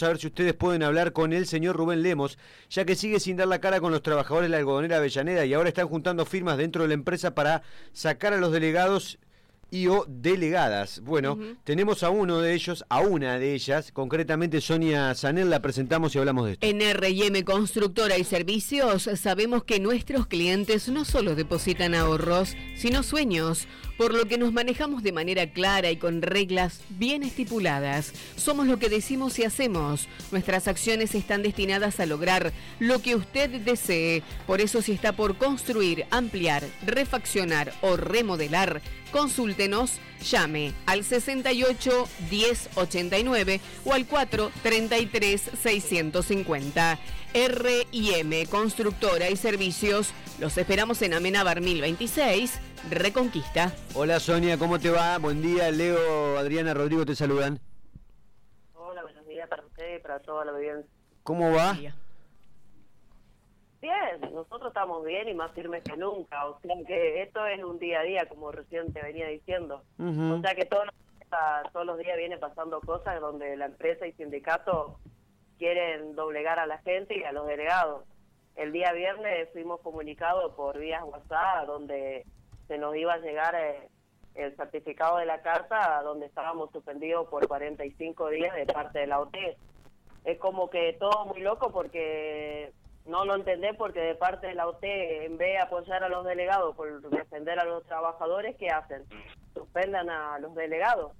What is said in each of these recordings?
A ver si ustedes pueden hablar con el señor Rubén Lemos, ya que sigue sin dar la cara con los trabajadores de la algodonera Avellaneda y ahora están juntando firmas dentro de la empresa para sacar a los delegados y o delegadas. Bueno, tenemos a uno de ellos, a una de ellas, concretamente Sonia Zanel, la presentamos y hablamos de esto. En R&M Constructora y Servicios sabemos que nuestros clientes no solo depositan ahorros, sino sueños, por lo que nos manejamos de manera clara y con reglas bien estipuladas. Somos lo que decimos y hacemos. Nuestras acciones están destinadas a lograr lo que usted desee. Por eso, si está por construir, ampliar, refaccionar o remodelar, consúltenos, llame al 68 10 89 o al 4 33 650. R&M Constructora y Servicios. Los esperamos en Amenábar 1026, Reconquista. Hola Sonia, ¿cómo te va? Buen día, Leo, Adriana, Rodrigo te saludan. Hola, buenos días para usted y para toda la audiencia. ¿Cómo va? Bien, nosotros estamos bien y más firmes que nunca, o sea que esto es un día a día, como recién te venía diciendo. O sea que todos los días viene pasando cosas donde la empresa y sindicato quieren doblegar a la gente y a los delegados. El día viernes fuimos comunicados por vías WhatsApp donde se nos iba a llegar el certificado de la carta donde estábamos suspendidos por 45 días de parte de la OT. Es como que todo muy loco porque no lo entendés, porque de parte de la OT, en vez de apoyar a los delegados por defender a los trabajadores, ¿qué hacen? Suspendan a los delegados.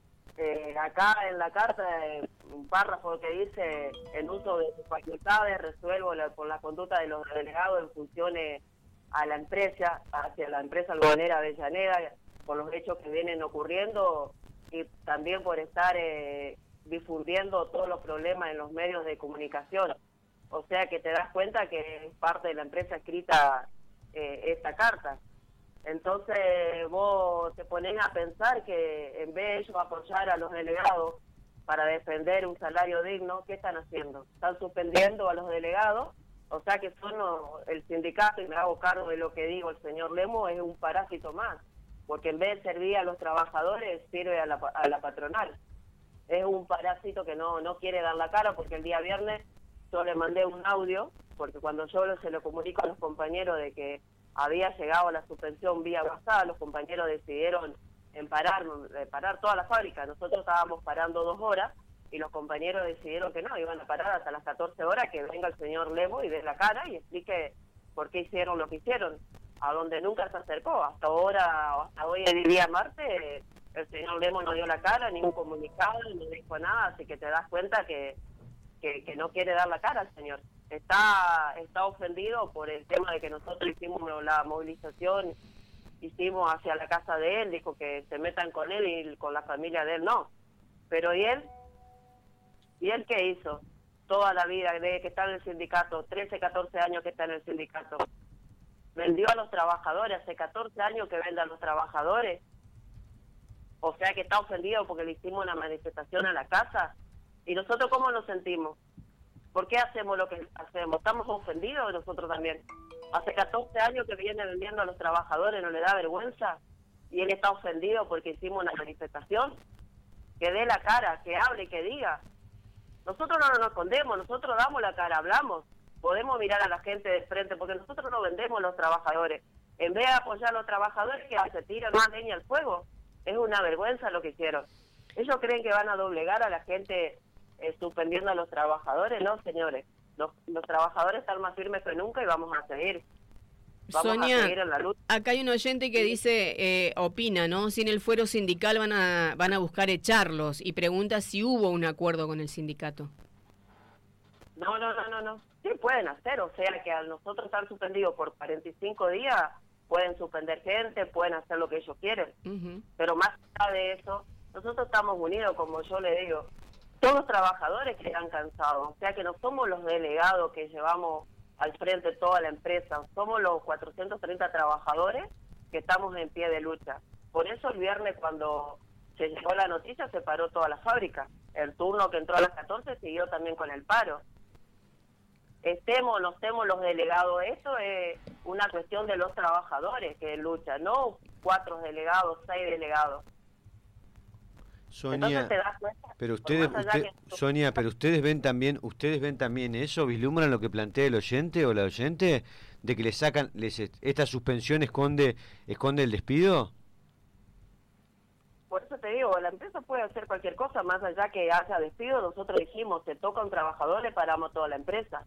Acá en la carta, un párrafo que dice: en uso de sus facultades, resuelvo por la conducta de los delegados en funciones a la empresa, hacia la empresa algodonera Avellaneda, por los hechos que vienen ocurriendo y también por estar difundiendo todos los problemas en los medios de comunicación. O sea que te das cuenta que es parte de la empresa escrita esta carta. Entonces vos te ponés a pensar que en vez de ellos apoyar a los delegados para defender un salario digno, ¿qué están haciendo? Están suspendiendo a los delegados, o sea que son el sindicato, y me hago cargo de lo que digo el señor Lemos, es un parásito más, porque en vez de servir a los trabajadores, sirve a la patronal. Es un parásito que no quiere dar la cara, porque el día viernes yo le mandé un audio, porque cuando yo se lo comunico a los compañeros de que había llegado la suspensión vía WhatsApp, los compañeros decidieron parar toda la fábrica. Nosotros estábamos parando 2 horas y los compañeros decidieron que no, iban a parar hasta las 14 horas, que venga el señor Lemo y dé la cara y explique por qué hicieron lo que hicieron, a donde nunca se acercó. Hasta hoy, el día martes, el señor Lemo no dio la cara, ningún comunicado, no dijo nada, así que te das cuenta que no quiere dar la cara al señor. Está ofendido por el tema de que nosotros hicimos la movilización, hicimos hacia la casa de él, dijo que se metan con él y con la familia de él, no. Pero ¿y él? ¿Y él qué hizo? Toda la vida, desde que está en el sindicato, 13, 14 años que está en el sindicato. Vendió a los trabajadores, hace 14 años que vende a los trabajadores. O sea que está ofendido porque le hicimos una manifestación a la casa. ¿Y nosotros cómo nos sentimos? ¿Por qué hacemos lo que hacemos? ¿Estamos ofendidos nosotros también? Hace 14 años que viene vendiendo a los trabajadores, ¿no le da vergüenza? Y él está ofendido porque hicimos una manifestación. Que dé la cara, que hable, que diga. Nosotros no nos escondemos, nosotros damos la cara, hablamos. Podemos mirar a la gente de frente, porque nosotros no vendemos a los trabajadores. En vez de apoyar a los trabajadores, que se tiran más leña al fuego. Es una vergüenza lo que hicieron. Ellos creen que van a doblegar a la gente suspendiendo a los trabajadores. No, señores, los trabajadores están más firmes que nunca y vamos a seguir. Sonia, a seguir en la lucha. Acá hay un oyente que dice, opina, ¿no? Si en el fuero sindical van a buscar echarlos, y pregunta si hubo un acuerdo con el sindicato. No. Sí, pueden hacer, o sea que al nosotros estar suspendidos por 45 días, pueden suspender gente, pueden hacer lo que ellos quieren. Pero más allá de eso, nosotros estamos unidos, como yo le digo. Todos los trabajadores que han cansado, o sea que no somos los delegados que llevamos al frente toda la empresa, somos los 430 trabajadores que estamos en pie de lucha. Por eso el viernes, cuando se llegó la noticia, se paró toda la fábrica. El turno que entró a las 14 siguió también con el paro. Estemos o no estemos los delegados, eso es una cuestión de los trabajadores que luchan, no 4 delegados, 6 delegados. Sonia, Entonces te das cuenta, pero Sonia, pero ustedes ven también eso, vislumbran lo que plantea el oyente o la oyente, de que le sacan, esta suspensión esconde el despido. Por eso te digo, la empresa puede hacer cualquier cosa, más allá que haya despido. Nosotros dijimos, se toca a un trabajador, le paramos toda la empresa.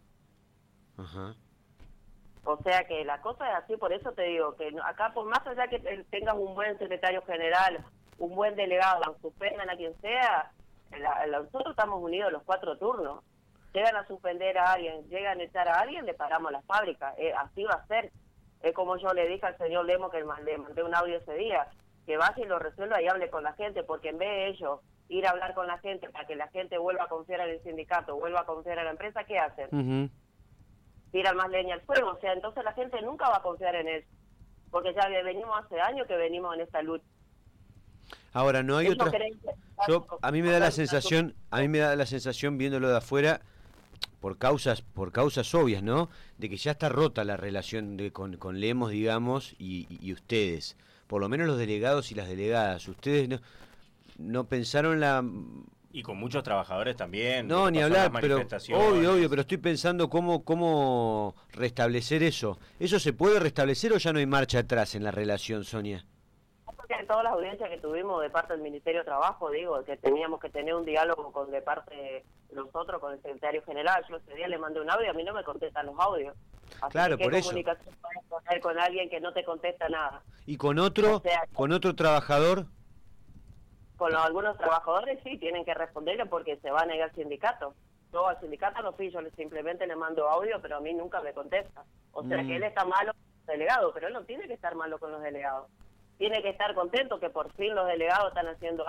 Ajá. O sea que la cosa es así, por eso te digo, que acá por más allá que tengas un buen secretario general, un buen delegado, suspendan a quien sea, nosotros estamos unidos los 4 turnos. Llegan a suspender a alguien, llegan a echar a alguien, le paramos la fábrica. Así va a ser. Es como yo le dije al señor Lemos, que le mandé un audio ese día, que vaya y lo resuelva y hable con la gente, porque en vez de ellos ir a hablar con la gente para que la gente vuelva a confiar en el sindicato, vuelva a confiar en la empresa, ¿qué hacen? Uh-huh. Tiran más leña al fuego. O sea, entonces la gente nunca va a confiar en él, porque ya venimos hace años que venimos en esta lucha. Ahora, no hay otra... a mí me da la sensación viéndolo de afuera, por causas obvias, ¿no? De que ya está rota la relación con Lemos, digamos, y ustedes. Por lo menos los delegados y las delegadas. Ustedes no pensaron la... Y con muchos trabajadores también. No, ni hablar, pero obvio, pero estoy pensando cómo restablecer eso. ¿Eso se puede restablecer o ya no hay marcha atrás en la relación, Sonia? En todas las audiencias que tuvimos de parte del Ministerio de Trabajo, digo, que teníamos que tener un diálogo de parte de nosotros con el secretario general. Yo ese día le mandé un audio, a mí no me contestan los audios. Así claro, que por eso. ¿Qué comunicación puedes poner con alguien que no te contesta nada? ¿Y con otro trabajador? Con algunos trabajadores sí, tienen que responderle porque se va a negar el sindicato. Yo al sindicato no fui, yo simplemente le mando audio, pero a mí nunca me contesta. O sea que él está malo con los delegados, pero él no tiene que estar malo con los delegados. Tiene que estar contento que por fin los delegados están haciendo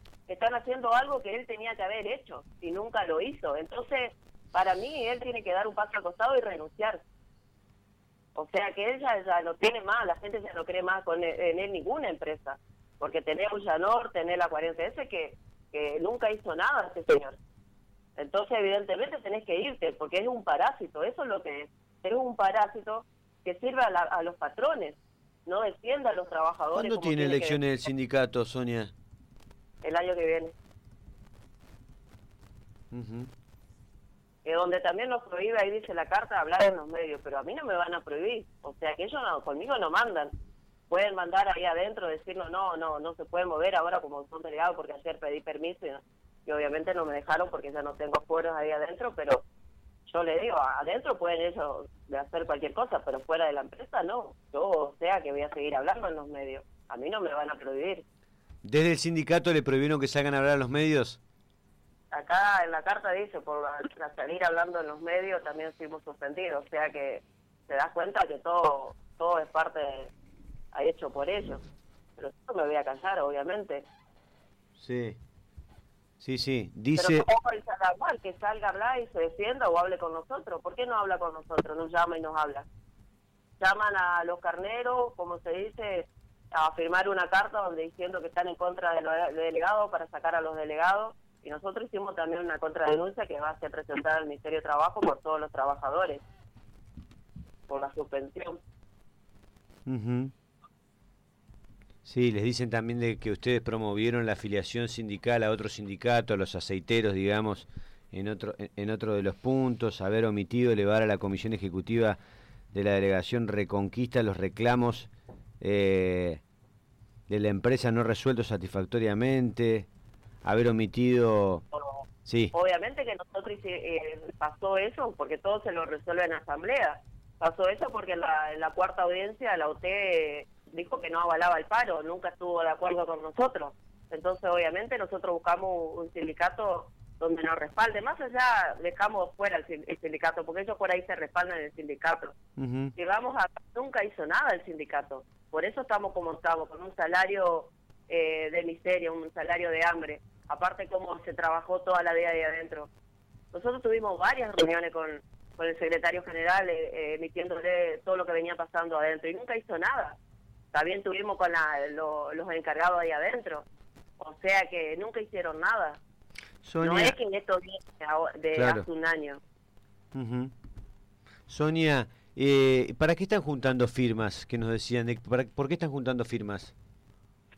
algo que él tenía que haber hecho y nunca lo hizo. Entonces, para mí, él tiene que dar un paso al costado y renunciar. O sea que él ya no tiene más, la gente ya no cree más en él ninguna empresa. Porque tenés Ullanor, tenés la 40S que nunca hizo nada ese señor. Entonces, evidentemente, tenés que irte porque es un parásito, eso es lo que es. Es un parásito que sirve a los patrones, no defiende a los trabajadores. ¿Cuándo tiene elecciones el sindicato, Sonia? El año que viene. Uh-huh. Que donde también nos prohíbe, ahí dice la carta, hablar en los medios, pero a mí no me van a prohibir. O sea que ellos conmigo no mandan. Pueden mandar ahí adentro, decirnos no se puede mover ahora como son delegados porque ayer pedí permiso y obviamente no me dejaron porque ya no tengo fueros ahí adentro, pero yo le digo, adentro pueden ellos hacer cualquier cosa, pero fuera de la empresa no. Yo, o sea que voy a seguir hablando en los medios. A mí no me van a prohibir. ¿Desde el sindicato le prohibieron que salgan a hablar a los medios? Acá en la carta dice, por salir hablando en los medios también fuimos suspendidos. O sea que te das cuenta que todo es parte hecho por ellos. Pero yo me voy a callar, obviamente. Sí. Dice... Pero que salga a hablar y se defienda o hable con nosotros. ¿Por qué no habla con nosotros? Nos llama y nos habla. Llaman a los carneros, como se dice, a firmar una carta donde diciendo que están en contra de los delegados para sacar a los delegados. Y nosotros hicimos también una contradenuncia que va a ser presentada al Ministerio de Trabajo por todos los trabajadores, por la suspensión. Uh-huh. Sí, les dicen también de que ustedes promovieron la afiliación sindical a otro sindicato, a los aceiteros, digamos, en otro de los puntos, haber omitido elevar a la Comisión Ejecutiva de la Delegación Reconquista los reclamos de la empresa no resueltos satisfactoriamente, haber omitido... Sí. Obviamente que nosotros pasó eso porque todo se lo resuelve en asamblea. Pasó eso porque en la cuarta audiencia la OT dijo que no avalaba el paro, nunca estuvo de acuerdo con nosotros. Entonces, obviamente, nosotros buscamos un sindicato donde nos respalde. Más allá, dejamos fuera el sindicato, porque ellos por ahí se respaldan en el sindicato. Uh-huh. Nunca hizo nada el sindicato. Por eso estamos como estamos, con un salario de miseria, un salario de hambre. Aparte, cómo se trabajó toda la vida ahí adentro. Nosotros tuvimos varias reuniones con el secretario general, emitiéndole todo lo que venía pasando adentro, y nunca hizo nada. También tuvimos con los encargados ahí adentro. O sea que nunca hicieron nada. Sonia, no es que en estos días claro, hace un año. Uh-huh. Sonia, ¿para qué están juntando firmas? Que nos decían, ¿por qué están juntando firmas?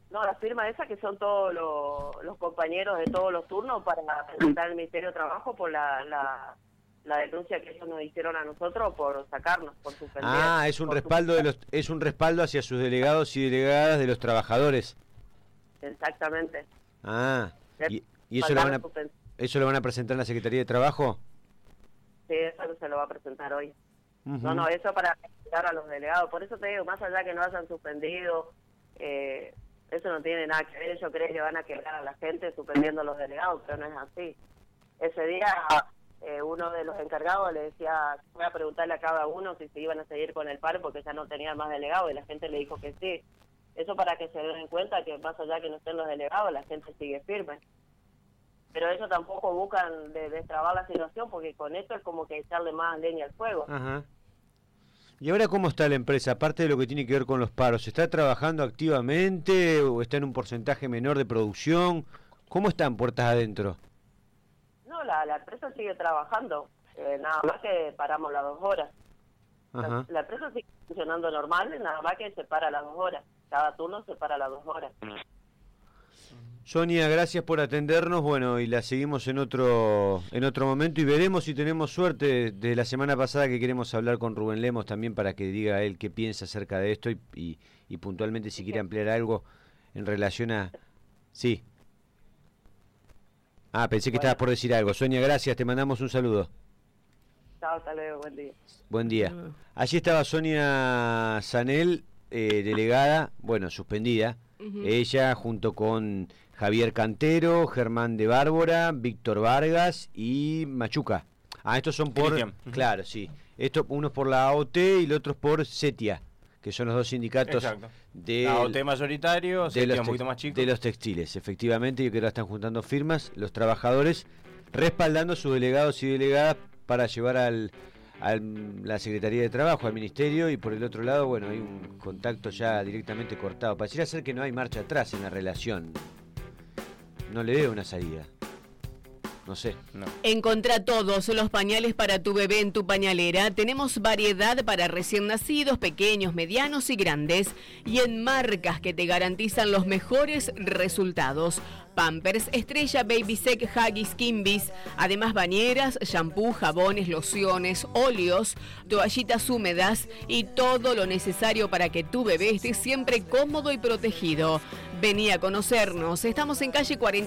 No, la firma esa que son todos los compañeros de todos los turnos para presentar al Ministerio de Trabajo por la denuncia que ellos nos hicieron a nosotros por sacarnos, por suspender. Ah, es un respaldo es un respaldo hacia sus delegados y delegadas de los trabajadores. Exactamente. Ah, y eso lo van a presentar en la Secretaría de Trabajo. Sí, eso se lo va a presentar hoy. No, eso para explicar a los delegados. Por eso te digo, más allá que no hayan suspendido, eso no tiene nada que ver. Ellos creen que van a quebrar a la gente suspendiendo a los delegados, pero no es así. Ese día uno de los encargados le decía, voy a preguntarle a cada uno si se iban a seguir con el paro porque ya no tenían más delegados, y la gente le dijo que sí. Eso para que se den cuenta que más allá que no estén los delegados, la gente sigue firme. Pero ellos tampoco buscan destrabar la situación, porque con esto es como que echarle más leña al fuego. Ajá. ¿Y ahora cómo está la empresa? Aparte de lo que tiene que ver con los paros, ¿está trabajando activamente o está en un porcentaje menor de producción? ¿Cómo están puertas adentro? No, la empresa sigue trabajando, nada más que paramos las 2 horas. La empresa sigue funcionando normal, nada más que se para las 2 horas. Cada turno se para las 2 horas. Sonia, gracias por atendernos, bueno, y la seguimos en otro momento y veremos si tenemos suerte. Desde la semana pasada que queremos hablar con Rubén Lemos también para que diga él qué piensa acerca de esto y puntualmente si quiere ampliar algo en relación a... Sí. Ah, pensé que estabas por decir algo. Sonia, gracias, te mandamos un saludo. Chao, hasta luego, buen día. Buen día. Allí estaba Sonia Zanel, delegada, bueno, suspendida. Ella junto con Javier Cantero, Germán de Bárbara, Víctor Vargas y Machuca. Ah, estos son por... Cristian. Claro, sí. Esto, unos por la AOT y los otros por CETIA, que son los dos sindicatos de la AOT mayoritario, CETIA un poquito más chico. De los textiles, efectivamente, y que ahora están juntando firmas, los trabajadores respaldando sus delegados y delegadas para llevar a la Secretaría de Trabajo, al Ministerio, y por el otro lado, bueno, hay un contacto ya directamente cortado. Pareciera ser que no hay marcha atrás en la relación. No le veo una salida. No sé. No. Encontrá todos los pañales para tu bebé en tu pañalera. Tenemos variedad para recién nacidos, pequeños, medianos y grandes. Y en marcas que te garantizan los mejores resultados. Pampers, Estrella, Baby Sec, Huggies, Kimbies. Además bañeras, shampoo, jabones, lociones, óleos, toallitas húmedas y todo lo necesario para que tu bebé esté siempre cómodo y protegido. Vení a conocernos. Estamos en calle 40.